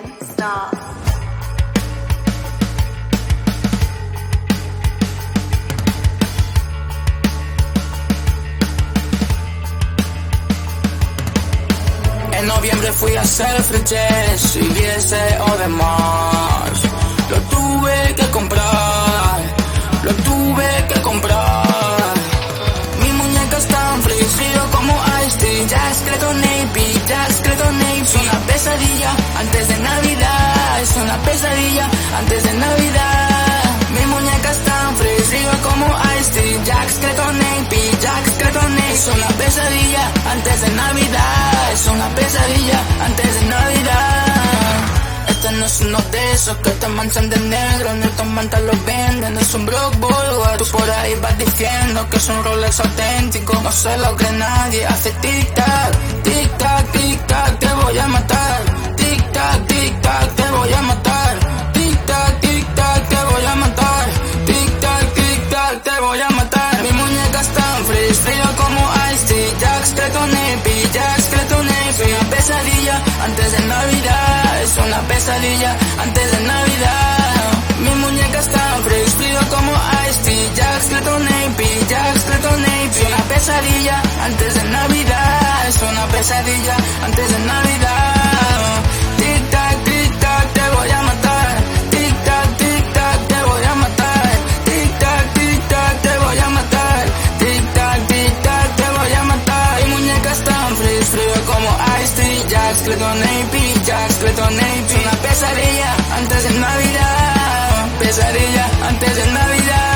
Ken Star. En noviembre fui a hacer freches y vi deseo de más. Lo tuve que comprar, lo tuve que comprar. Mis muñecas tan frío como Ice-T, Jack Skeleton AP, Jack Skeleton AP. Es una pesadilla antes de Navidad, es una pesadilla antes de Navidad. Mis muñecas tan frío como Ice-T, Jack Skeleton AP, Jack Skeleton AP. Es una pesadilla antes de Navidad, es una pesadilla antes de Navidad. Este no es uno de esos que te manchan de negro, ni estos mantas los venden, es un Brock Boy. Tú por ahí vas diciendo que es un Rolex auténtico, no se lo cree nadie. Hace tic-tac, tic-tac, tic-tac, te voy a matar. Tic-tac, tic-tac, te voy a matar. Tic-tac, tic-tac, te voy a matar. Tic-tac, tic-tac, te voy a matar. Mi muñeca está frío como Ice-T, Jack Skeleton AP, Jack Skeleton AP. Es una pesadilla antes de Navidad, es una pesadilla antes de Navidad. Mi muñeca está frío como Ice-T, Jack Skeleton AP, Jack Skeleton AP. Es una pesadilla antes de Navidad, es una pesadilla antes de Navidad. Tic-tac, tic-tac, te voy a matar. Tic-tac, tic-tac, te voy a matar. Tic-tac, tic-tac, te voy a matar. Tic-tac, tic-tac, te voy a matar. Mi muñeca está frío como Ice-T, Jack Skeleton AP, Jack Skeleton AP. Es una pesadilla antes de Navidad, pesadilla antes de Navidad.